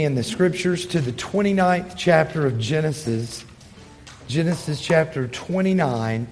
In the scriptures to the 29th chapter of Genesis, Genesis chapter 29.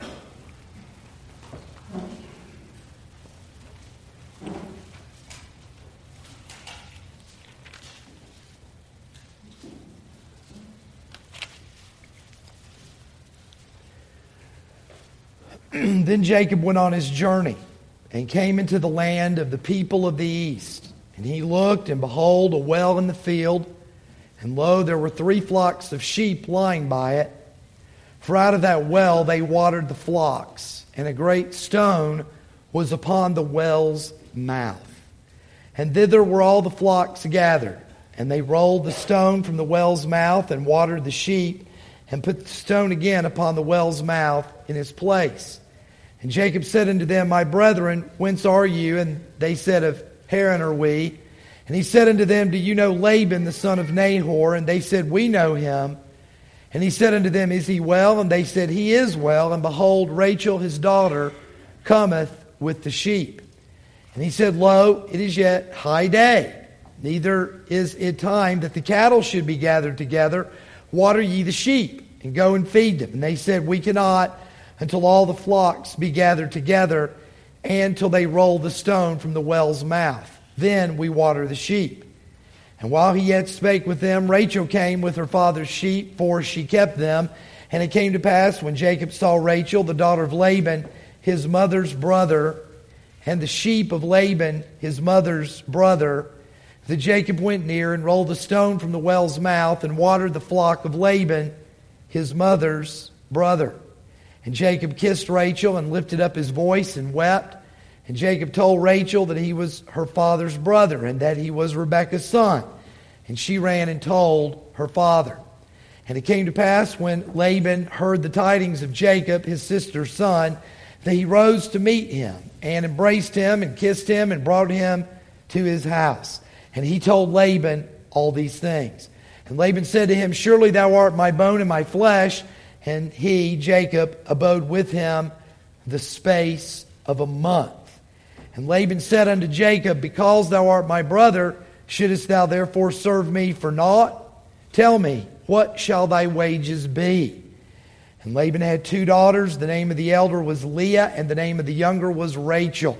Then Jacob went on his journey and came into the land of the people of the east. And he looked, and behold, a well in the field. And lo, there were 3 flocks of sheep lying by it. For out of that well they watered the flocks. And a great stone was upon the well's mouth. And thither were all the flocks gathered. And they rolled the stone from the well's mouth, and watered the sheep, and put the stone again upon the well's mouth in its place. And Jacob said unto them, My brethren, whence are you? And they said, Of Haran are we. And he said unto them, Do you know Laban the son of Nahor? And they said, We know him. And he said unto them, Is he well? And they said, He is well. And behold, Rachel his daughter cometh with the sheep. And he said, Lo, it is yet high day, neither is it time that the cattle should be gathered together. Water ye the sheep, and go and feed them. And they said, We cannot until all the flocks be gathered together, and till they roll the stone from the well's mouth. Then we water the sheep. And while he yet spake with them, Rachel came with her father's sheep, for she kept them. And it came to pass, when Jacob saw Rachel, the daughter of Laban, his mother's brother, and the sheep of Laban, his mother's brother, that Jacob went near and rolled the stone from the well's mouth, and watered the flock of Laban, his mother's brother. And Jacob kissed Rachel, and lifted up his voice, and wept. And Jacob told Rachel that he was her father's brother, and that he was Rebekah's son. And she ran and told her father. And it came to pass, when Laban heard the tidings of Jacob, his sister's son, that he rose to meet him, and embraced him, and kissed him, and brought him to his house. And he told Laban all these things. And Laban said to him, Surely thou art my bone and my flesh. And he, Jacob, abode with him the space of a month. And Laban said unto Jacob, Because thou art my brother, shouldest thou therefore serve me for naught? Tell me, what shall thy wages be? And Laban had 2 daughters. The name of the elder was Leah, and the name of the younger was Rachel.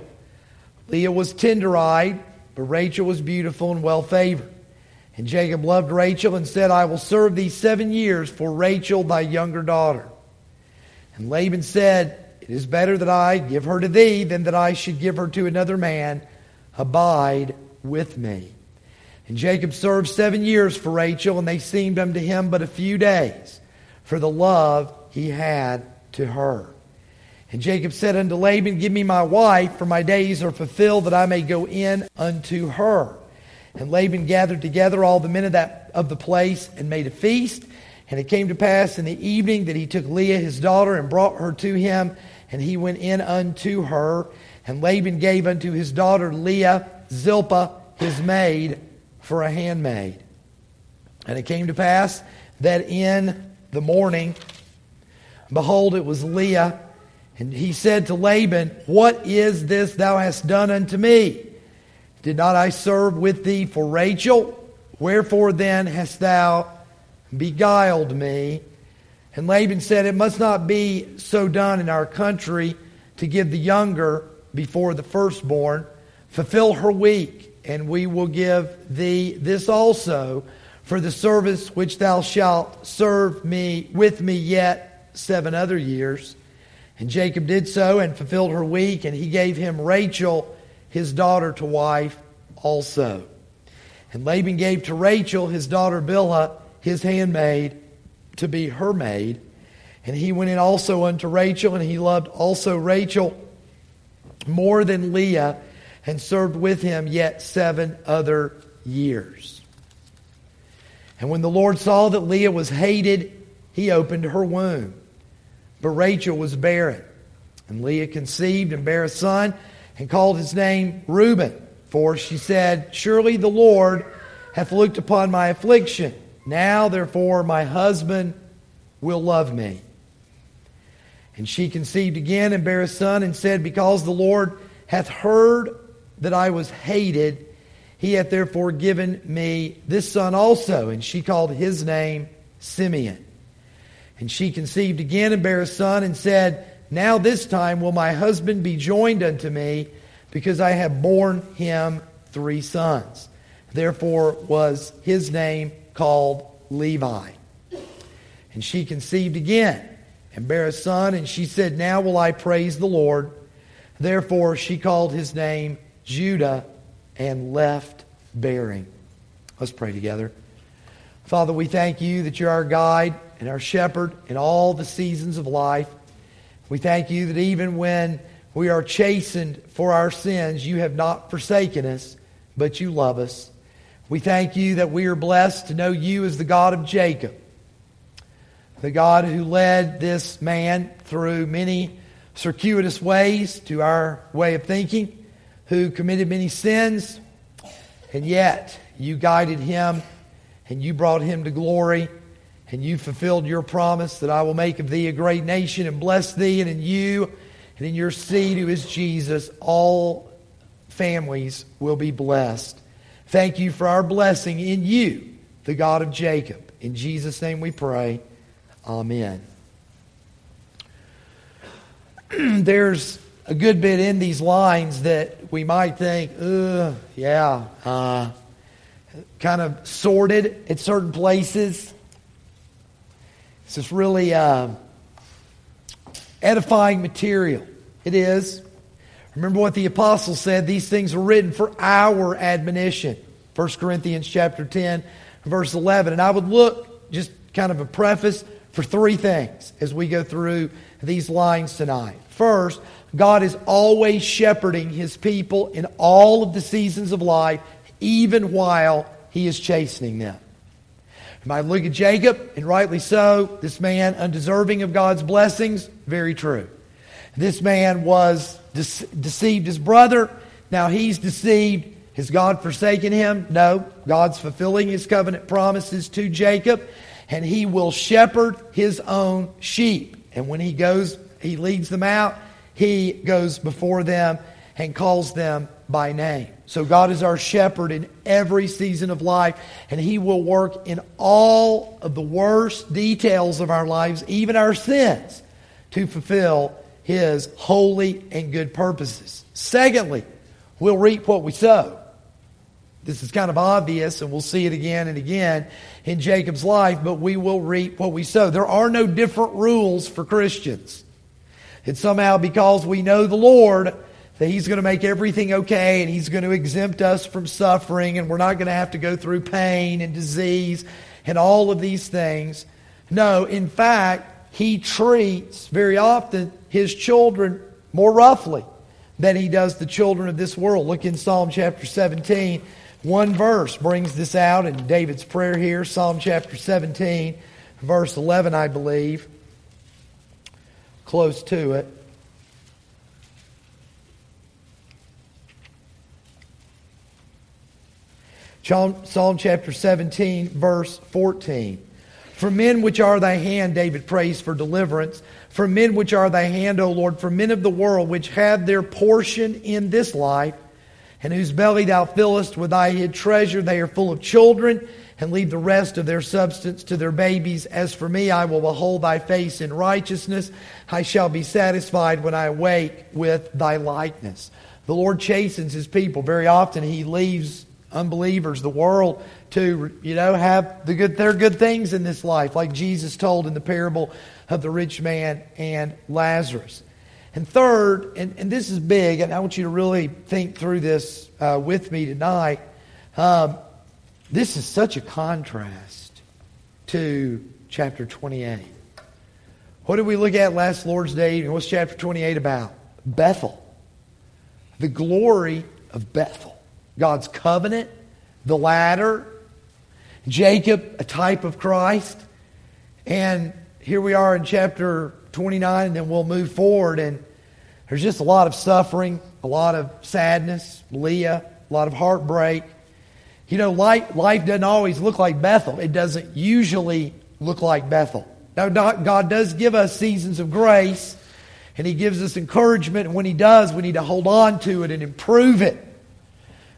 Leah was tender-eyed, but Rachel was beautiful and well-favored. And Jacob loved Rachel, and said, I will serve thee 7 years for Rachel thy younger daughter. And Laban said, It is better that I give her to thee, than that I should give her to another man. Abide with me. And Jacob served 7 years for Rachel, and they seemed unto him but a few days, for the love he had to her. And Jacob said unto Laban, Give me my wife, for my days are fulfilled, that I may go in unto her. And Laban gathered together all the men of the place, and made a feast. And it came to pass in the evening that he took Leah his daughter, and brought her to him, and he went in unto her. And Laban gave unto his daughter Leah Zilpah his maid for a handmaid. And it came to pass that in the morning, behold, it was Leah. And he said to Laban, What is this thou hast done unto me? Did not I serve with thee for Rachel? Wherefore then hast thou beguiled me? And Laban said, It must not be so done in our country, to give the younger before the firstborn. Fulfill her week, and we will give thee this also, for the service which thou shalt serve me with me yet 7 other years. And Jacob did so, and fulfilled her week, and he gave him Rachel his daughter to wife also. And Laban gave to Rachel his daughter Bilhah his handmaid to be her maid. And he went in also unto Rachel, and he loved also Rachel more than Leah, and served with him yet 7 other years. And when the Lord saw that Leah was hated, he opened her womb. But Rachel was barren. And Leah conceived and bare a son, and called his name Reuben. For she said, Surely the Lord hath looked upon my affliction. Now therefore my husband will love me. And she conceived again and bare a son, and said, Because the Lord hath heard that I was hated, He hath therefore given me this son also. And she called his name Simeon. And she conceived again and bare a son, and said, Now this time will my husband be joined unto me, because I have borne him 3 sons. Therefore was his name called Levi. And she conceived again and bare a son, and she said, Now will I praise the Lord. Therefore she called his name Judah, and left bearing. Let's pray together. Father, we thank you that you're our guide and our shepherd in all the seasons of life. We thank you that even when we are chastened for our sins, you have not forsaken us, but you love us. We thank you that we are blessed to know you as the God of Jacob, the God who led this man through many circuitous ways to our way of thinking, who committed many sins, and yet you guided him and you brought him to glory, and you fulfilled your promise that I will make of thee a great nation and bless thee, and in you and in your seed who is Jesus, all families will be blessed. Thank you for our blessing in you, the God of Jacob. In Jesus' name we pray. Amen. There's a good bit in these lines that we might think, kind of sordid at certain places. This is really edifying material. It is. Remember what the apostle said, these things are written for our admonition. 1 Corinthians chapter 10, verse 11. And I would look, just kind of a preface, for 3 things as we go through these lines tonight. First, God is always shepherding his people in all of the seasons of life, even while he is chastening them. You might look at Jacob, and rightly so, this man undeserving of God's blessings, very true. This man was deceived his brother. Now he's deceived. Has God forsaken him? No. God's fulfilling his covenant promises to Jacob, and he will shepherd his own sheep. And when he goes, he leads them out, he goes before them and calls them by name. So God is our shepherd in every season of life, and he will work in all of the worst details of our lives, even our sins, to fulfill his holy and good purposes. Secondly, we'll reap what we sow. This is kind of obvious, and we'll see it again and again in Jacob's life, but we will reap what we sow. There are no different rules for Christians. It's somehow because we know the Lord that he's going to make everything okay, and he's going to exempt us from suffering, and we're not going to have to go through pain and disease and all of these things. No, in fact, he treats very often his children more roughly than he does the children of this world. Look in Psalm chapter 17. One verse brings this out in David's prayer here. Psalm chapter 17, verse 11, I believe. Close to it. Psalm chapter 17, verse 14. For men which are thy hand, David prays for deliverance. For men which are thy hand, O Lord, for men of the world which have their portion in this life, and whose belly thou fillest with thy hid treasure, they are full of children, and leave the rest of their substance to their babies. As for me, I will behold thy face in righteousness. I shall be satisfied when I awake with thy likeness. The Lord chastens his people. Very often he leaves unbelievers, the world, to have their good things in this life, like Jesus told in the parable of the rich man and Lazarus. And third, and this is big, and I want you to really think through this with me tonight. This is such a contrast to chapter 28. What did we look at last Lord's Day? And what's chapter 28 about? Bethel. The glory of Bethel. God's covenant, the ladder, Jacob, a type of Christ. And here we are in chapter 29, and then we'll move forward, and there's just a lot of suffering, a lot of sadness, Leah, a lot of heartbreak. Life doesn't always look like Bethel. It doesn't usually look like Bethel. Now, God does give us seasons of grace, and he gives us encouragement, and when he does, we need to hold on to it and improve it.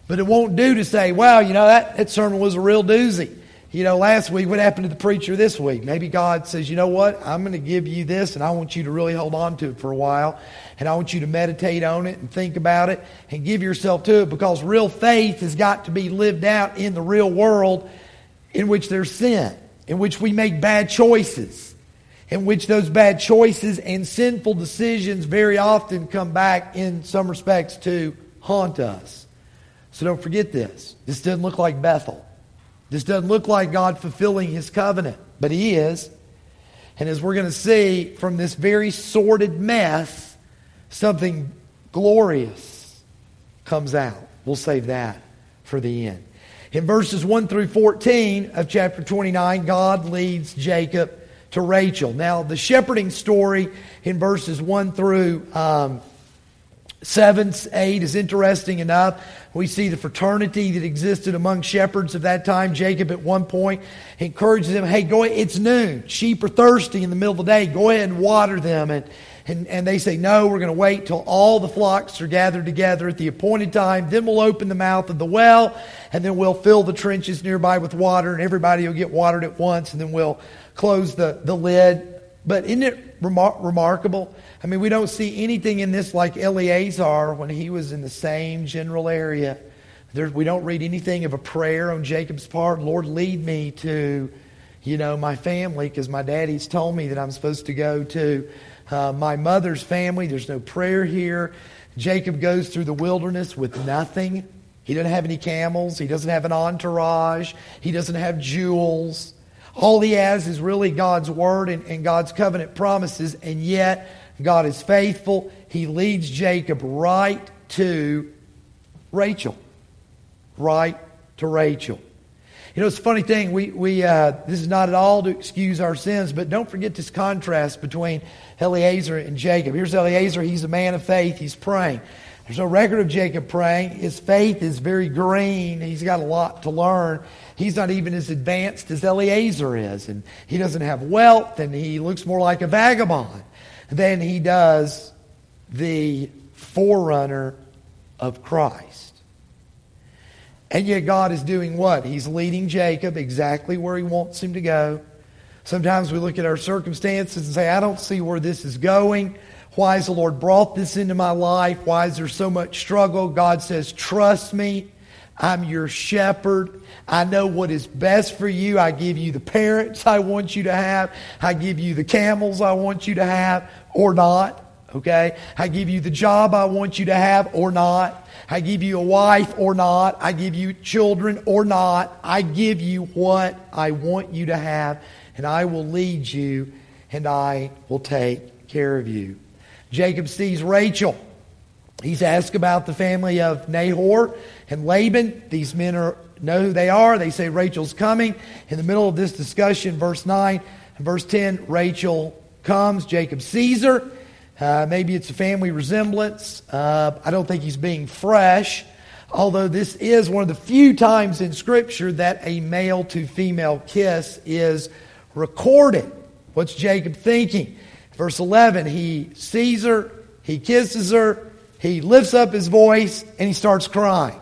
But it won't do to say, well, that sermon was a real doozy. Last week, what happened to the preacher this week? Maybe God says, you know what? I'm going to give you this, and I want you to really hold on to it for a while. And I want you to meditate on it and think about it and give yourself to it, because real faith has got to be lived out in the real world in which there's sin, in which we make bad choices, in which those bad choices and sinful decisions very often come back in some respects to haunt us. So don't forget this. This doesn't look like Bethel. This doesn't look like God fulfilling His covenant, but He is. And as we're going to see from this very sordid mess, something glorious comes out. We'll save that for the end. In verses 1 through 14 of chapter 29, God leads Jacob to Rachel. Now, the shepherding story in verses 1 through 7, 8 is interesting enough. We see the fraternity that existed among shepherds of that time. Jacob at one point encourages them, hey, go ahead, it's noon. Sheep are thirsty in the middle of the day. Go ahead and water them. And they say, no, we're going to wait till all the flocks are gathered together at the appointed time. Then we'll open the mouth of the well, and then we'll fill the trenches nearby with water, and everybody will get watered at once, and then we'll close the lid. But isn't it remarkable? I mean, we don't see anything in this like Eleazar when he was in the same general area. We don't read anything of a prayer on Jacob's part. Lord, lead me to, my family, because my daddy's told me that I'm supposed to go to my mother's family. There's no prayer here. Jacob goes through the wilderness with nothing. He doesn't have any camels. He doesn't have an entourage. He doesn't have jewels. All he has is really God's word and God's covenant promises, and yet God is faithful. He leads Jacob right to Rachel. Right to Rachel. It's a funny thing. This is not at all to excuse our sins, but don't forget this contrast between Eleazar and Jacob. Here's Eleazar. He's a man of faith. He's praying. There's no record of Jacob praying. His faith is very green. He's got a lot to learn. He's not even as advanced as Eleazar is. And he doesn't have wealth, and he looks more like a vagabond than he does the forerunner of Christ. And yet God is doing what? He's leading Jacob exactly where He wants him to go. Sometimes we look at our circumstances and say, I don't see where this is going. Why has the Lord brought this into my life? Why is there so much struggle? God says, trust me. I'm your shepherd. I know what is best for you. I give you the parents I want you to have. I give you the camels I want you to have, or not. Okay? I give you the job I want you to have, or not. I give you a wife, or not. I give you children, or not. I give you what I want you to have, and I will lead you, and I will take care of you. Jacob sees Rachel. He's asked about the family of Nahor and Laban. These men know who they are. They say Rachel's coming. In the middle of this discussion, verse 9 and verse 10, Rachel comes. Jacob sees her. Maybe it's a family resemblance. I don't think he's being fresh. Although this is one of the few times in Scripture that a male to female kiss is recorded. What's Jacob thinking? Verse 11, he sees her, he kisses her, he lifts up his voice, and he starts crying.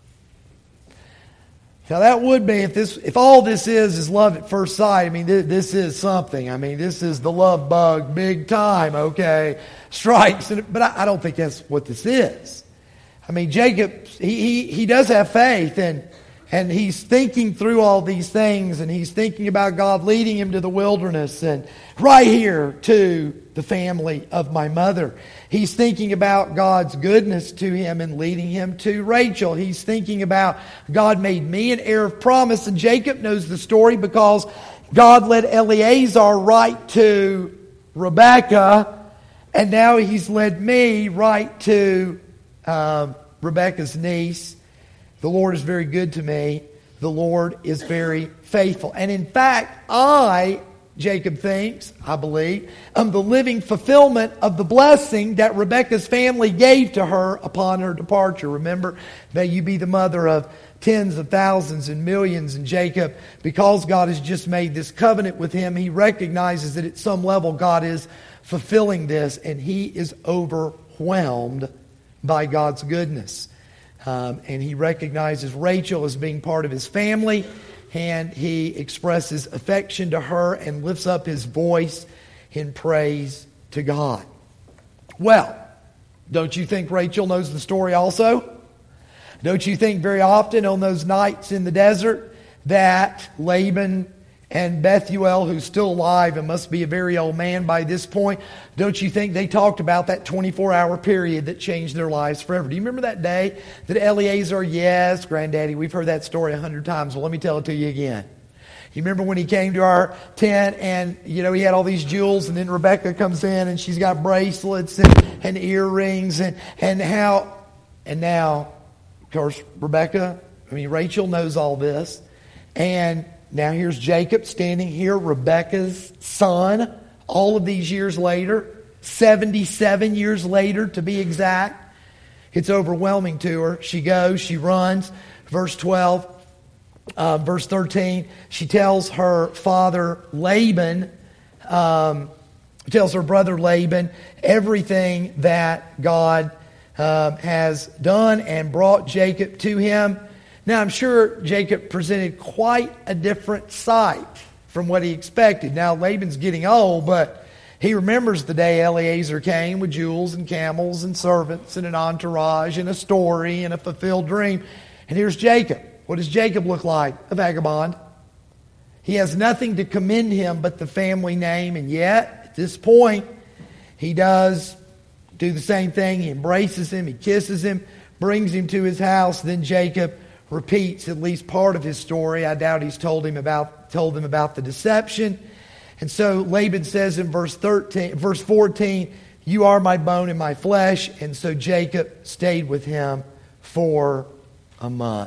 Now that would be, if all this is love at first sight, I mean, this is something. I mean, this is the love bug big time, okay? Strikes, but I don't think that's what this is. I mean, Jacob, he does have faith, and he's thinking through all these things, and he's thinking about God leading him to the wilderness, and right here to the family of my mother. He's thinking about God's goodness to him and leading him to Rachel. He's thinking about God made me an heir of promise, and Jacob knows the story because God led Eleazar right to Rebekah, and now He's led me right to Rebekah's niece. The Lord is very good to me. The Lord is very faithful. And in fact, Jacob thinks, I believe, am the living fulfillment of the blessing that Rebekah's family gave to her upon her departure. Remember, may you be the mother of tens of thousands and millions. And Jacob, because God has just made this covenant with him, he recognizes that at some level God is fulfilling this, and he is overwhelmed by God's goodness. And he recognizes Rachel as being part of his family, and he expresses affection to her and lifts up his voice in praise to God. Well, don't you think Rachel knows the story also? Don't you think very often on those nights in the desert that Laban and Bethuel, who's still alive and must be a very old man by this point, don't you think they talked about that 24-hour period that changed their lives forever? Do you remember that day that Eliezer, yes, Granddaddy, we've heard that story 100 times. Well, let me tell it to you again. You remember when he came to our tent and, he had all these jewels, and then Rebecca comes in and she's got bracelets and earrings and now, of course, Rachel knows all this. And now here's Jacob standing here, Rebecca's son, all of these years later, 77 years later to be exact. It's overwhelming to her. She goes, she runs. Verse 12. Verse 13, she tells her father Laban, tells her brother Laban everything that God has done and brought Jacob to him. Now I'm sure Jacob presented quite a different sight from what he expected. Now Laban's getting old, but he remembers the day Eliezer came with jewels and camels and servants and an entourage and a story and a fulfilled dream. And here's Jacob. What does Jacob look like? A vagabond. He has nothing to commend him but the family name, and yet, at this point, he does do the same thing. He embraces him, he kisses him, brings him to his house. Then Jacob repeats at least part of his story. I doubt he's told them about the deception. And so Laban says in verse 14, "You are my bone and my flesh." And so Jacob stayed with him for a month.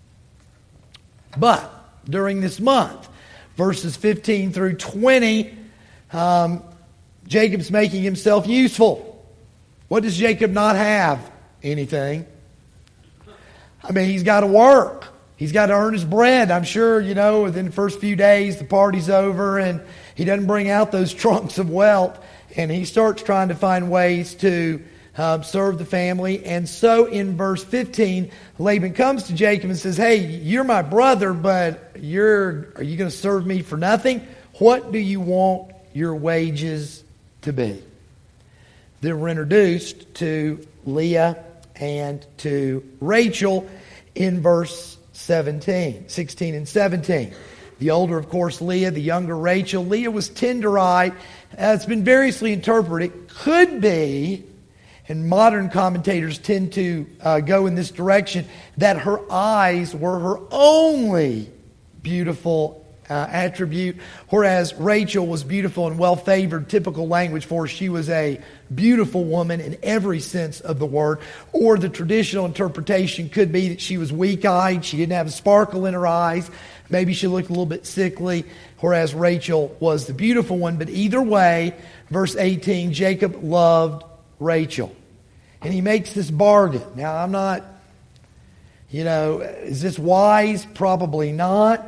But during this month, verses 15 through 20, Jacob's making himself useful. What does Jacob not have? Anything. He's got to work. He's got to earn his bread. I'm sure, within the first few days, the party's over and he doesn't bring out those trunks of wealth. And he starts trying to find ways to serve the family. And so in verse 15, Laban comes to Jacob and says, "Hey, you're my brother, but are you going to serve me for nothing? What do you want your wages to be?" Then we're introduced to Leah and to Rachel in verse 16 and 17. The older, of course, Leah, the younger Rachel. Leah was tender-eyed. It's been variously interpreted. It could be, and modern commentators tend to go in this direction, that her eyes were her only beautiful attribute, whereas Rachel was beautiful and well-favored, typical language for her. She was a beautiful woman in every sense of the word. Or the traditional interpretation could be that she was weak-eyed, she didn't have a sparkle in her eyes, maybe she looked a little bit sickly, whereas Rachel was the beautiful one. But either way, verse 18, Jacob loved Rachel. And he makes this bargain. Now, I'm not, is this wise? Probably not.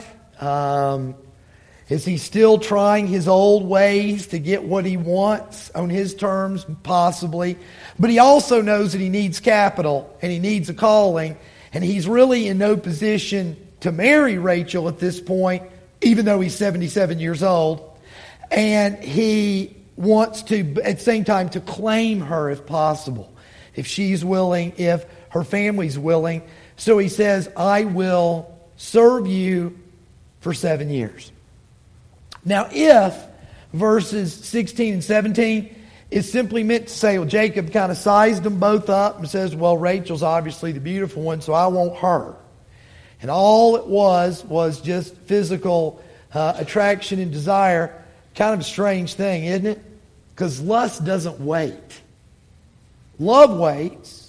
Is he still trying his old ways to get what he wants on his terms? Possibly. But he also knows that he needs capital and he needs a calling. And he's really in no position to marry Rachel at this point, even though he's 77 years old. And he wants to, at the same time, to claim her if possible. If she's willing, if her family's willing. So he says, "I will serve you for 7 years." Now, if verses 16 and 17 is simply meant to say, well, Jacob kind of sized them both up and says, well, Rachel's obviously the beautiful one, so I want her. And all it was just physical attraction and desire. Kind of a strange thing, isn't it? Because lust doesn't wait. Love waits.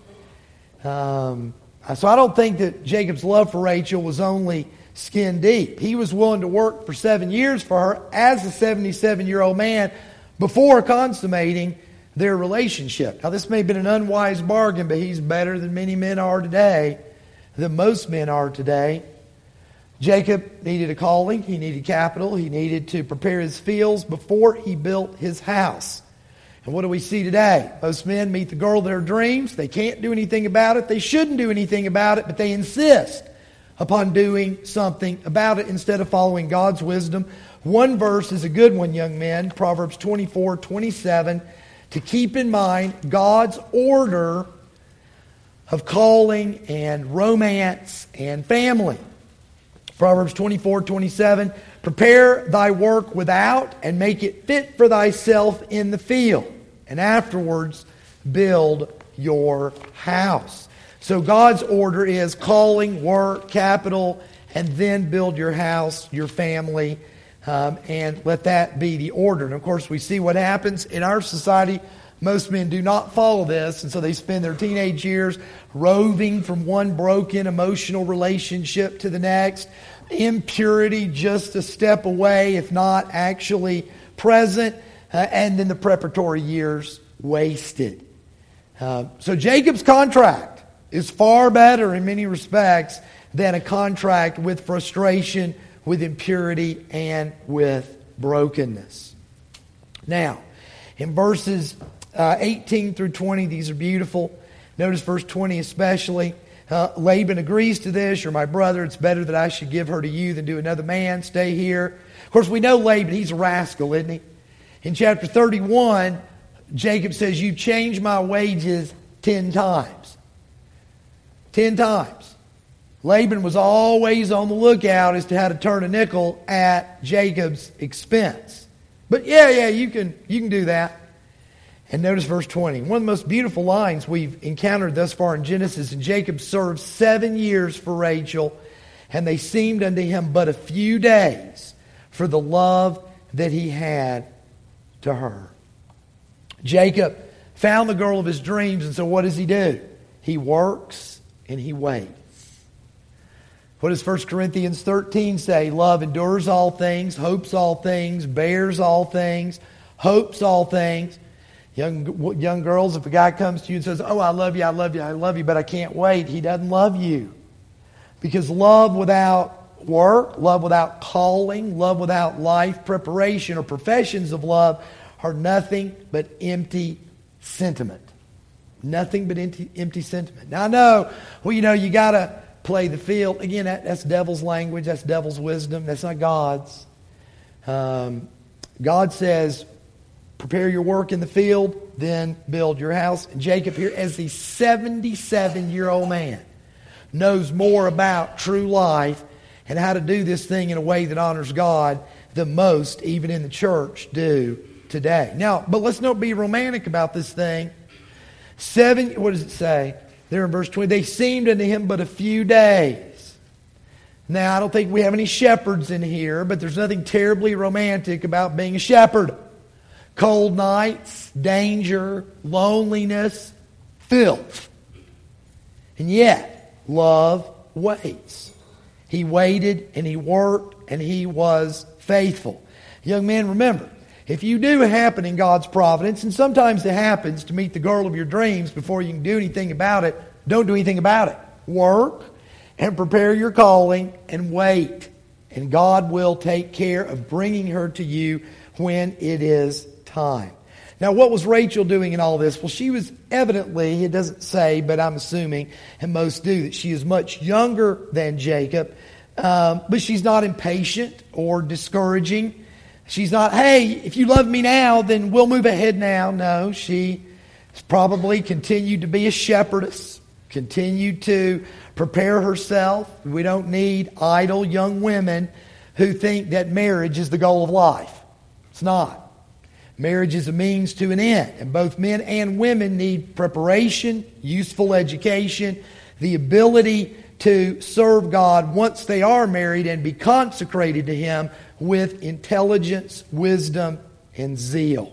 So I don't think that Jacob's love for Rachel was only skin deep. He was willing to work for 7 years for her as a 77-year-old man before consummating their relationship. Now, this may have been an unwise bargain, but he's better than many men are today, than most men are today. Jacob needed a calling. He needed capital. He needed to prepare his fields before he built his house. And what do we see today? Most men meet the girl of their dreams. They can't do anything about it. They shouldn't do anything about it, but they insist upon doing something about it instead of following God's wisdom. One verse is a good one, young men, Proverbs 24:27, to keep in mind God's order of calling and romance and family. Proverbs 24:27, prepare thy work without and make it fit for thyself in the field, and afterwards build your house. So God's order is calling, work, capital, and then build your house, your family, and let that be the order. And of course, we see what happens in our society. Most men do not follow this, and so they spend their teenage years roving from one broken emotional relationship to the next. Impurity just a step away, if not actually present, and then the preparatory years wasted. So Jacob's contract is far better in many respects than a contract with frustration, with impurity, and with brokenness. Now, in verses 18 through 20, these are beautiful. Notice verse 20 especially. Laban agrees to this. You're my brother. It's better that I should give her to you than to another man. Stay here. Of course, we know Laban, he's a rascal, isn't he? In chapter 31, Jacob says, you changed my wages 10 times. 10 times. Laban was always on the lookout as to how to turn a nickel at Jacob's expense. But yeah, you can do that. And notice verse 20. One of the most beautiful lines we've encountered thus far in Genesis. And Jacob served 7 years for Rachel, and they seemed unto him but a few days for the love that he had to her. Jacob found the girl of his dreams, and so what does he do? He works and he waits. What does 1 Corinthians 13 say? Love endures all things, hopes all things, bears all things, hopes all things. Young girls, if a guy comes to you and says, oh, I love you, but I can't wait, he doesn't love you. Because love without work, love without calling, love without life preparation or professions of love are nothing but empty sentiment. Nothing but empty sentiment. Now I know, you got to play the field. Again, that's devil's language, that's devil's wisdom, that's not God's. God says, prepare your work in the field, then build your house. And Jacob here, as the 77-year-old man, knows more about true life and how to do this thing in a way that honors God than most, even in the church, do today. Now, but let's not be romantic about this thing. What does it say? There in verse 20, they seemed unto him but a few days. Now, I don't think we have any shepherds in here, but there's nothing terribly romantic about being a shepherd. Cold nights, danger, loneliness, filth. And yet, love waits. He waited and he worked and he was faithful. Young men, remember, if you do happen in God's providence, and sometimes it happens to meet the girl of your dreams before you can do anything about it, don't do anything about it. Work and prepare your calling and wait. And God will take care of bringing her to you when it is time. Now, what was Rachel doing in all this? Well, she was evidently, it doesn't say, but I'm assuming, and most do, that she is much younger than Jacob. But she's not impatient or discouraging. She's not, hey, if you love me now, then we'll move ahead now. No, she probably continued to be a shepherdess, continued to prepare herself. We don't need idle young women who think that marriage is the goal of life. It's not. Marriage is a means to an end, and both men and women need preparation, useful education, the ability to serve God once they are married and be consecrated to Him with intelligence, wisdom, and zeal.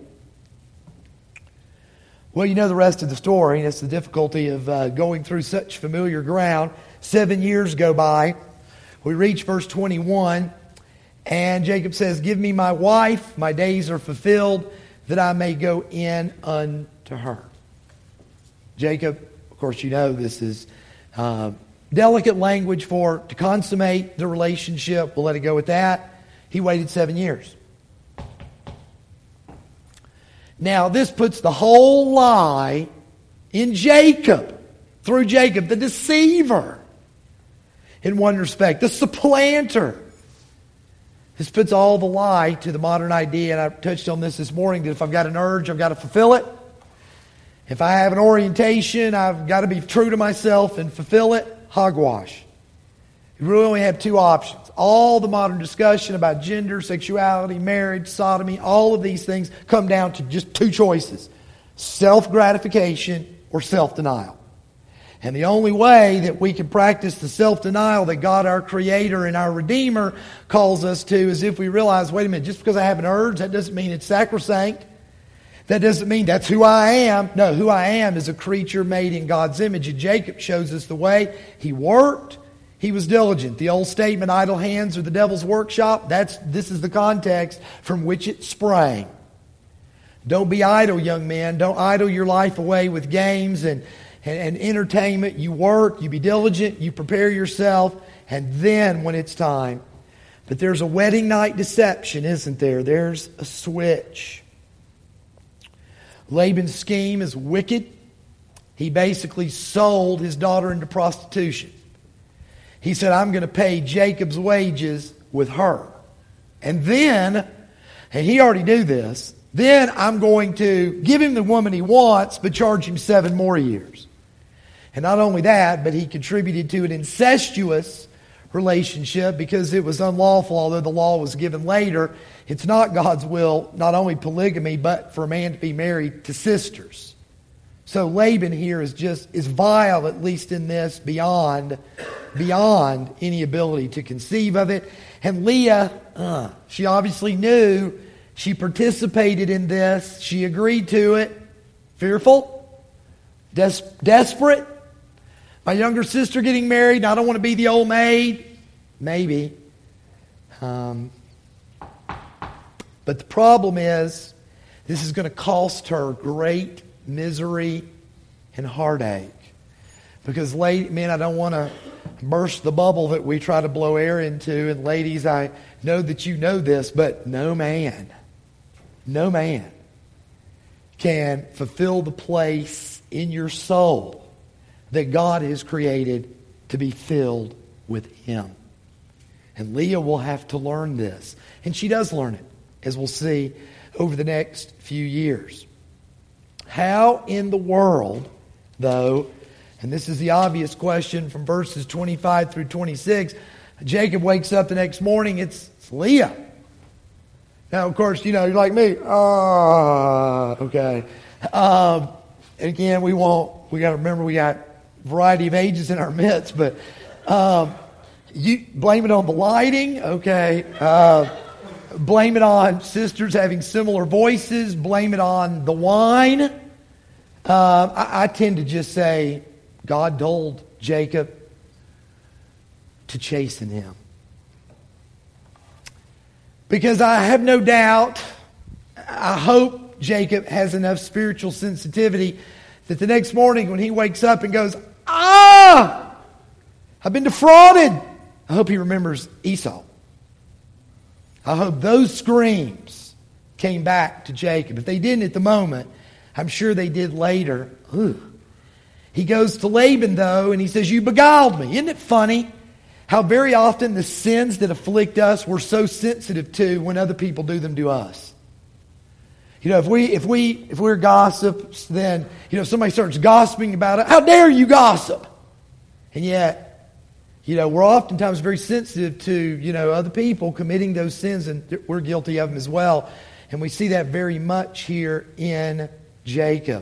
Well, you know the rest of the story. That's the difficulty of going through such familiar ground. 7 years go by. We reach verse 21. And Jacob says, give me my wife, my days are fulfilled, that I may go in unto her. Jacob, of course you know this is delicate language to consummate the relationship. We'll let it go with that. He waited 7 years. Now, this puts the whole lie in Jacob, through Jacob, the deceiver, in one respect, the supplanter. This puts all the lie to the modern idea, and I touched on this morning, that if I've got an urge, I've got to fulfill it. If I have an orientation, I've got to be true to myself and fulfill it. Hogwash. You really only have two options. All the modern discussion about gender, sexuality, marriage, sodomy, all of these things come down to just two choices: self-gratification or self-denial. And the only way that we can practice the self-denial that God, our Creator and our Redeemer, calls us to is if we realize, wait a minute, just because I have an urge, that doesn't mean it's sacrosanct. That doesn't mean that's who I am. No, who I am is a creature made in God's image. And Jacob shows us the way. He worked. He was diligent. The old statement, idle hands are the devil's workshop, this is the context from which it sprang. Don't be idle, young men. Don't idle your life away with games and entertainment. You work, you be diligent, you prepare yourself, and then when it's time. But there's a wedding night deception, isn't there? There's a switch. Laban's scheme is wicked. He basically sold his daughter into prostitution. He said, I'm going to pay Jacob's wages with her. And then, and he already knew this, then I'm going to give him the woman he wants, but charge him 7 more years. And not only that, but he contributed to an incestuous relationship because it was unlawful, although the law was given later. It's not God's will, not only polygamy, but for a man to be married to sisters. So Laban here is vile, at least in this, beyond any ability to conceive of it. And Leah, she obviously knew. She participated in this. She agreed to it. Fearful? Desperate? My younger sister getting married, and I don't want to be the old maid? Maybe. But the problem is, this is going to cost her great misery and heartache. Because, men, I don't want to burst the bubble that we try to blow air into. And ladies, I know that you know this, but no man can fulfill the place in your soul that God has created to be filled with Him. And Leah will have to learn this. And she does learn it, as we'll see over the next few years. How in the world, though, and this is the obvious question from verses 25 through 26, Jacob wakes up the next morning, it's Leah. Now, of course, you're like me. Okay. And again, we got to remember we got a variety of ages in our midst, but you blame it on the lighting, okay. Blame it on sisters having similar voices. Blame it on the wine. I tend to just say, God told Jacob to chasten him. Because I have no doubt, I hope Jacob has enough spiritual sensitivity that the next morning when he wakes up and goes, I've been defrauded. I hope he remembers Esau. I hope those screams came back to Jacob. If they didn't at the moment, I'm sure they did later. Ooh. He goes to Laban, though, and he says, you beguiled me. Isn't it funny how very often the sins that afflict us we're so sensitive to when other people do them to us? If we're gossips, then, if somebody starts gossiping about it, how dare you gossip? And yet, we're oftentimes very sensitive to, other people committing those sins, and we're guilty of them as well. And we see that very much here in Jacob.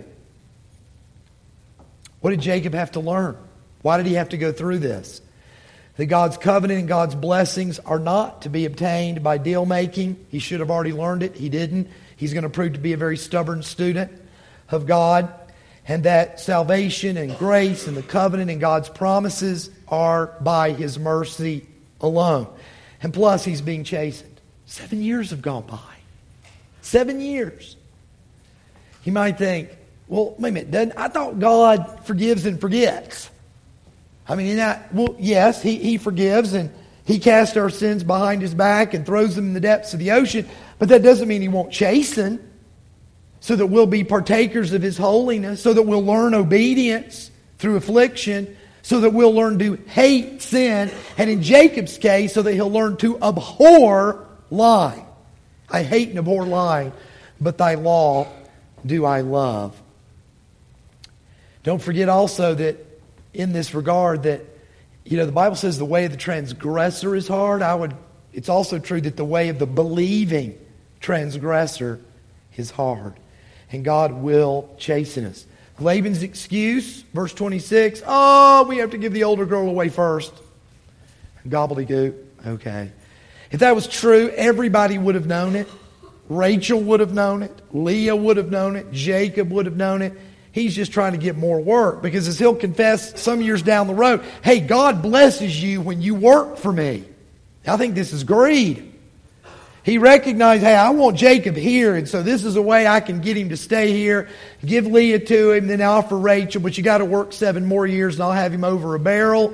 What did Jacob have to learn? Why did he have to go through this? That God's covenant and God's blessings are not to be obtained by deal making. He should have already learned it. He didn't. He's going to prove to be a very stubborn student of God. And that salvation and grace and the covenant and God's promises are by His mercy alone. And plus, he's being chastened. 7 years have gone by. 7 years. You might think, well, wait a minute, I thought God forgives and forgets. I mean, yes, He forgives and He casts our sins behind His back and throws them in the depths of the ocean, but that doesn't mean He won't chasten. so that we'll be partakers of His holiness, so that we'll learn obedience through affliction, so that we'll learn to hate sin, and in Jacob's case, so that he'll learn to abhor lying. I hate and abhor lying, but thy law do I love. Don't forget also that in this regard that, the Bible says the way of the transgressor is hard. It's also true that the way of the believing transgressor is hard. And God will chasten us. Laban's excuse, verse 26, we have to give the older girl away first. Gobbledygook. Okay. If that was true, everybody would have known it. Rachel would have known it. Leah would have known it. Jacob would have known it. He's just trying to get more work. Because as he'll confess some years down the road, hey, God blesses you when you work for me. I think this is greed. He recognized, hey, I want Jacob here, and so this is a way I can get him to stay here, give Leah to him, then offer Rachel, but you got to work 7 more years and I'll have him over a barrel.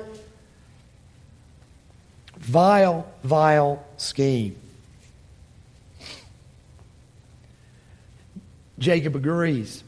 Vile, vile scheme. Jacob agrees.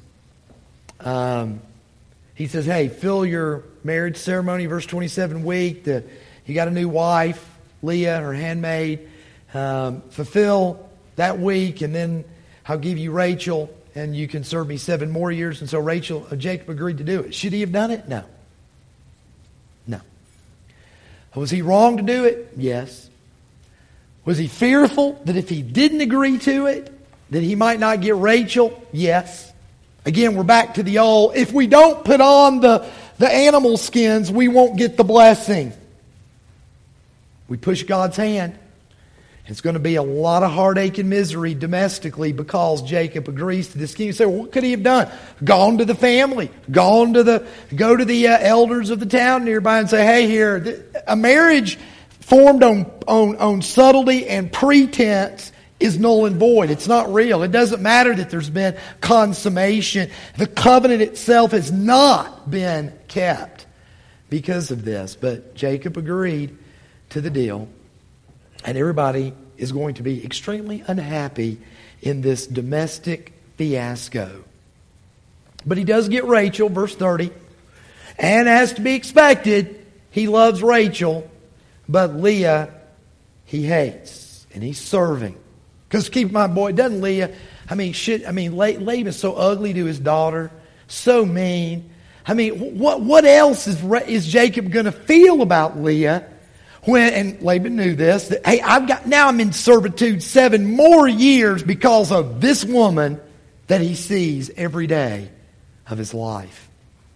He says, hey, fill your marriage ceremony, verse 27 week. You got a new wife, Leah, her handmaid. Fulfill that week, and then I'll give you Rachel, and you can serve me 7 more years. And so Jacob agreed to do it. Should he have done it? No. No. Was he wrong to do it? Yes. Was he fearful that if he didn't agree to it, that he might not get Rachel? Yes. Again, we're back to the old, if we don't put on the animal skins, we won't get the blessing. We push God's hand. It's going to be a lot of heartache and misery domestically because Jacob agrees to this scheme. You say, well, what could he have done? Gone to the family. Go to the elders of the town nearby and say, hey, here, a marriage formed on subtlety and pretense is null and void. It's not real. It doesn't matter that there's been consummation. The covenant itself has not been kept because of this. But Jacob agreed to the deal. And everybody is going to be extremely unhappy in this domestic fiasco. But he does get Rachel, verse 30. And as to be expected, he loves Rachel, but Leah he hates. And he's serving. Because keep in mind, boy, doesn't Leah, Laban's so ugly to his daughter, so mean. What else is Jacob going to feel about Leah? And Laban knew this, that, hey, I'm in servitude 7 more years because of this woman that he sees every day of his life.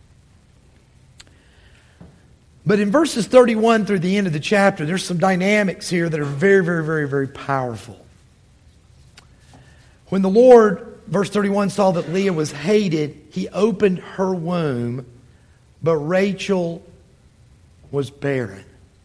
But in verses 31 through the end of the chapter, there's some dynamics here that are very, very, very, very powerful. When the Lord, verse 31, saw that Leah was hated, he opened her womb, but Rachel was barren.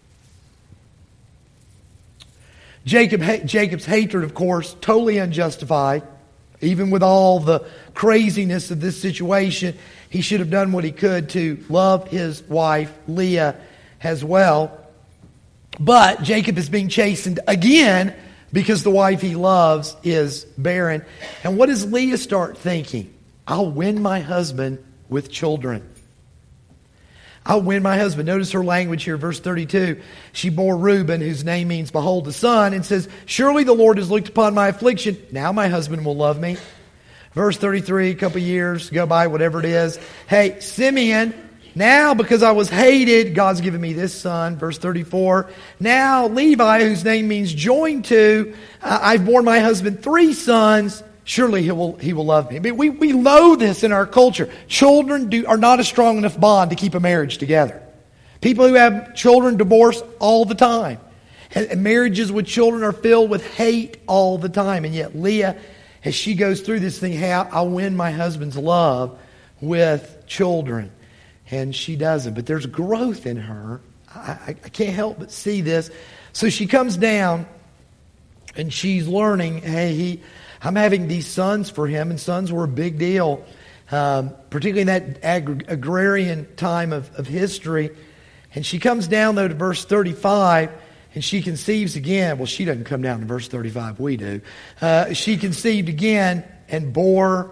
Jacob's hatred, of course, totally unjustified. Even with all the craziness of this situation, he should have done what he could to love his wife, Leah, as well. But Jacob is being chastened again because the wife he loves is barren. And what does Leah start thinking? I'll win my husband with children. I'll win my husband. Notice her language here, verse 32. She bore Reuben, whose name means behold the son, and says, surely the Lord has looked upon my affliction. Now my husband will love me. Verse 33, a couple years go by, whatever it is. Hey, Simeon, now because I was hated, God's given me this son. Verse 34. Now Levi, whose name means joined to, I've borne my husband 3 sons. Surely he will love me. We know this in our culture. Children are not a strong enough bond to keep a marriage together. People who have children divorce all the time. And marriages with children are filled with hate all the time. And yet Leah, as she goes through this thing, hey, I'll win my husband's love with children. And she doesn't. But there's growth in her. I can't help but see this. So she comes down and she's learning, hey, I'm having these sons for him, and sons were a big deal, particularly in that agrarian time of history. And she comes down, though, to verse 35, and she conceives again. Well, she doesn't come down to verse 35. We do. She conceived again and bore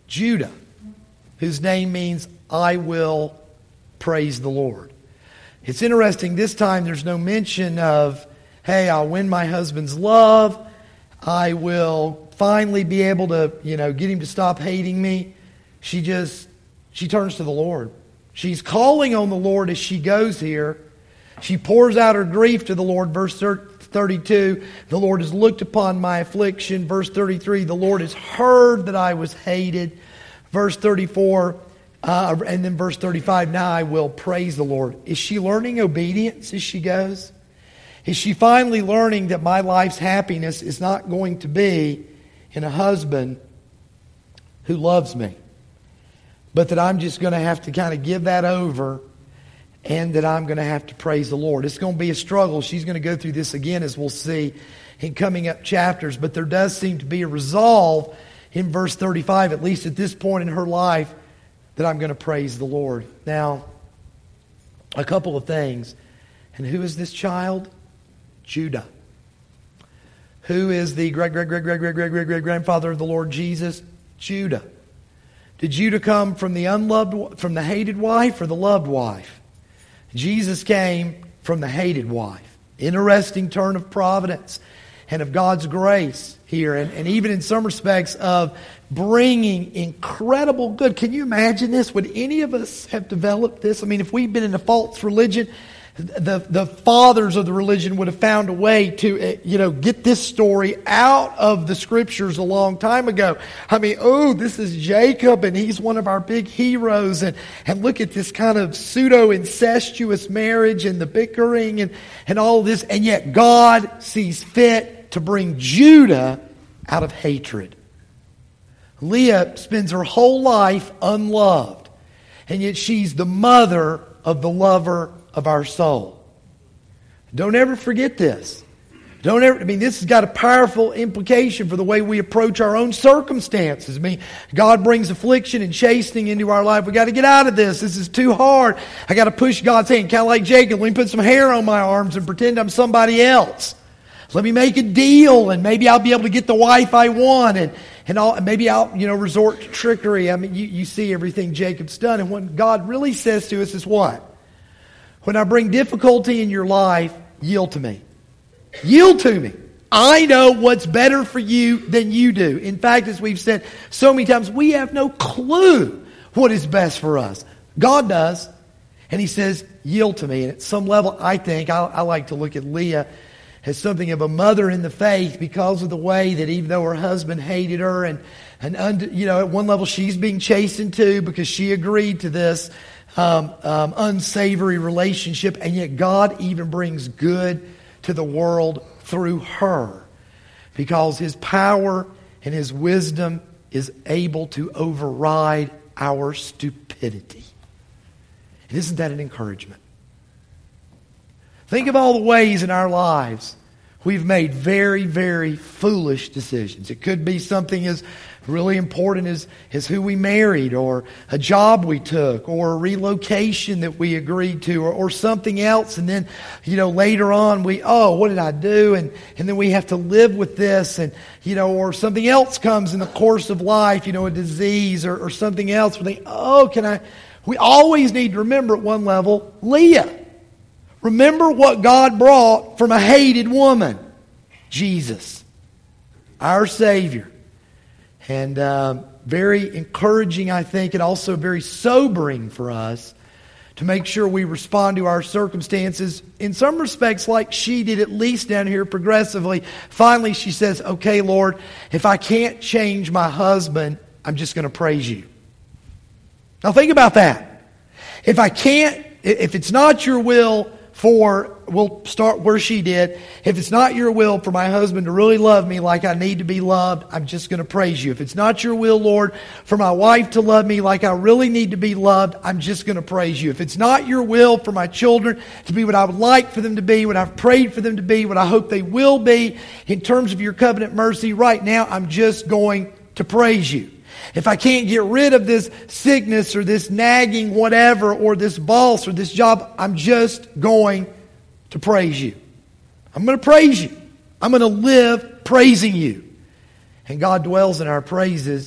Judah, whose name means I will praise the Lord. It's interesting, this time there's no mention of, hey, I'll win my husband's love. I will finally be able to, get him to stop hating me. She turns to the Lord. She's calling on the Lord as she goes here. She pours out her grief to the Lord. Verse 32, the Lord has looked upon my affliction. Verse 33, the Lord has heard that I was hated. Verse 34, and then verse 35, now I will praise the Lord. Is she learning obedience as she goes? Is she finally learning that my life's happiness is not going to be in a husband who loves me, but that I'm just going to have to kind of give that over, and that I'm going to have to praise the Lord? It's going to be a struggle. She's going to go through this again, as we'll see in coming up chapters, but there does seem to be a resolve in verse 35, at least at this point in her life, that I'm going to praise the Lord. Now, a couple of things. And who is this child? Judah. Who is the great-great-great-great-great-great-great-grandfather of the Lord Jesus? Judah. Did Judah come from the hated wife or the loved wife? Jesus came from the hated wife. Interesting turn of providence and of God's grace here. And even in some respects of bringing incredible good. Can you imagine this? Would any of us have developed this? I mean, if we'd been in a false religion, the fathers of the religion would have found a way to, get this story out of the Scriptures a long time ago. I mean, this is Jacob, and he's one of our big heroes, and look at this kind of pseudo-incestuous marriage and the bickering and all of this, and yet God sees fit to bring Judah out of hatred. Leah spends her whole life unloved, and yet she's the mother of the lover of our soul. Don't ever forget this. This has got a powerful implication for the way we approach our own circumstances. God brings affliction and chastening into our life. We got to get out of this. This is too hard. I got to push God's hand. Kind of like Jacob. Let me put some hair on my arms and pretend I'm somebody else. Let me make a deal, and maybe I'll be able to get the wife I want, and maybe I'll resort to trickery. You see everything Jacob's done, and what God really says to us is what? When I bring difficulty in your life, yield to me. Yield to me. I know what's better for you than you do. In fact, as we've said so many times, we have no clue what is best for us. God does. And He says, yield to me. And at some level, I think, I like to look at Leah as something of a mother in the faith, because of the way that even though her husband hated her, and at one level she's being chastened too because she agreed to this unsavory relationship, and yet God even brings good to the world through her, because His power and His wisdom is able to override our stupidity. And isn't that an encouragement? Think of all the ways in our lives we've made very, very foolish decisions. It could be something as really important as who we married, or a job we took, or a relocation that we agreed to, or something else. And then, later on what did I do? And then we have to live with this, and, or something else comes in the course of life, a disease or something else. We think, we always need to remember at one level, Leah. Remember what God brought from a hated woman. Jesus, our Savior. And very encouraging, I think, and also very sobering for us to make sure we respond to our circumstances in some respects like she did, at least down here progressively. Finally, she says, okay, Lord, if I can't change my husband, I'm just going to praise you. Now think about that. If it's not your will we'll start where she did. If it's not your will for my husband to really love me like I need to be loved, I'm just going to praise you. If it's not your will, Lord, for my wife to love me like I really need to be loved, I'm just going to praise you. If it's not your will for my children to be what I would like for them to be, what I've prayed for them to be, what I hope they will be, in terms of your covenant mercy, right now I'm just going to praise you. If I can't get rid of this sickness or this nagging whatever, or this boss or this job, I'm just going to praise you. I'm going to praise you. I'm going to live praising you. And God dwells in our praises.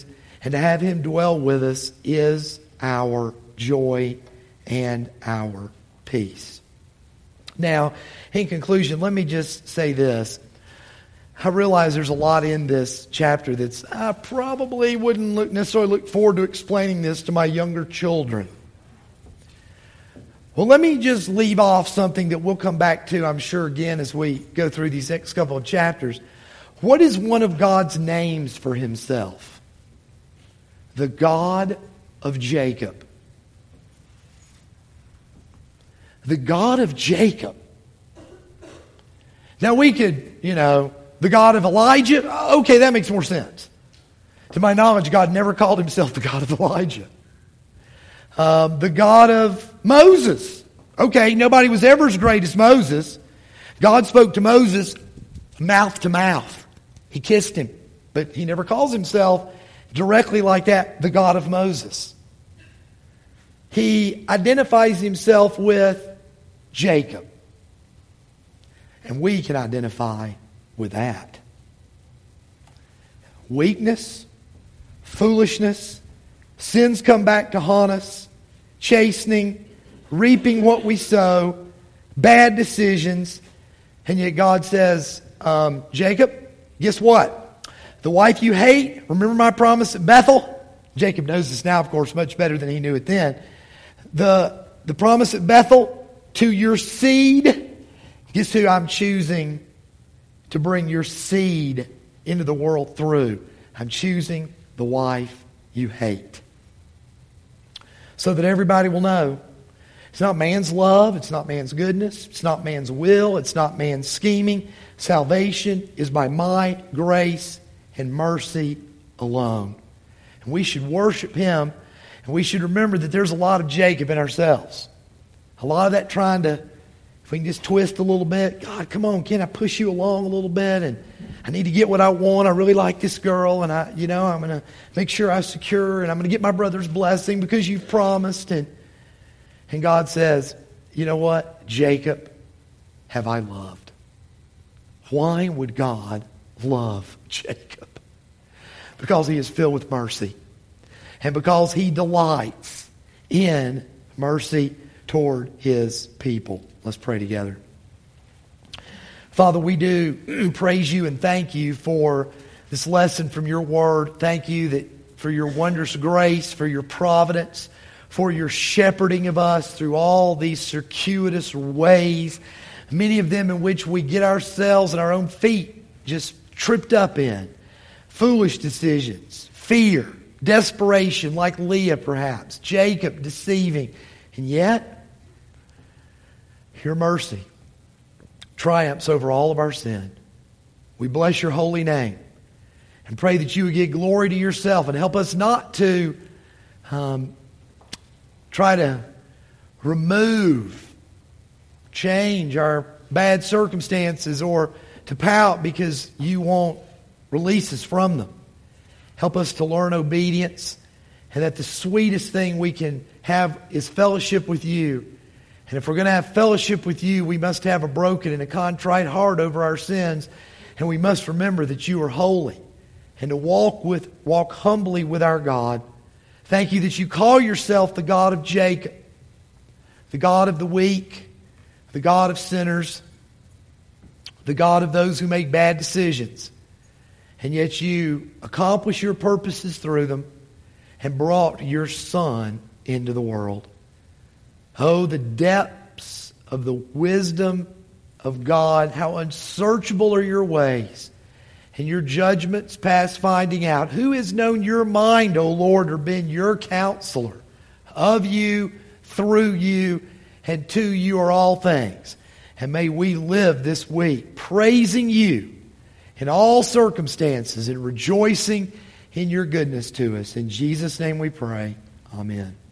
and to have Him dwell with us is our joy and our peace. Now, in conclusion, let me just say this. I realize there's a lot in this chapter that's I probably wouldn't necessarily look forward to explaining this to my younger children. Well, let me just leave off something that we'll come back to, I'm sure, again as we go through these next couple of chapters. What is one of God's names for Himself? The God of Jacob. The God of Jacob. Now we could, the God of Elijah. Okay, that makes more sense. To my knowledge, God never called Himself the God of Elijah. The God of Moses. Okay, nobody was ever as great as Moses. God spoke to Moses mouth to mouth. He kissed him. But He never calls Himself directly like that, the God of Moses. He identifies Himself with Jacob. And we can identify with that. Weakness, foolishness, sins come back to haunt us, chastening, reaping what we sow, bad decisions. And yet God says, Jacob, guess what? The wife you hate, remember my promise at Bethel? Jacob knows this now, of course, much better than he knew it then. The promise at Bethel, to your seed. Guess who I'm choosing to bring your seed into the world through? I'm choosing the wife you hate. So that everybody will know it's not man's love, it's not man's goodness, it's not man's will, it's not man's scheming. Salvation is by my grace and mercy alone. And we should worship Him, and we should remember that there's a lot of Jacob in ourselves. A lot of that trying to, if we can just twist a little bit, God, come on, can I push you along a little bit? And I need to get what I want. I really like this girl, and I'm going to make sure I secure her, and I'm going to get my brother's blessing because you've promised. And God says, you know what? Jacob have I loved. Why would God love Jacob? Because He is filled with mercy. And because He delights in mercy toward His people. Let's pray together. Father, we do praise You and thank You for this lesson from Your Word. Thank You for Your wondrous grace, for Your providence, for Your shepherding of us through all these circuitous ways, many of them in which we get ourselves and our own feet just tripped up in. Foolish decisions, fear, desperation like Leah perhaps, Jacob deceiving. And yet, Your mercy triumphs over all of our sin. We bless Your holy name and pray that You would give glory to Yourself and help us not to try to change our bad circumstances or to pout because You won't release us from them. Help us to learn obedience, and that the sweetest thing we can have is fellowship with You. And if we're going to have fellowship with You, we must have a broken and a contrite heart over our sins. And we must remember that You are holy. And to walk humbly with our God. Thank You that You call Yourself the God of Jacob. The God of the weak. The God of sinners. The God of those who make bad decisions. And yet You accomplish Your purposes through them. And brought Your Son into the world. Oh, the depths of the wisdom of God. How unsearchable are Your ways. And Your judgments past finding out. Who has known Your mind, O Lord, or been Your counselor? Of You, through You, and to You are all things. And may we live this week praising You in all circumstances and rejoicing in Your goodness to us. In Jesus' name we pray. Amen.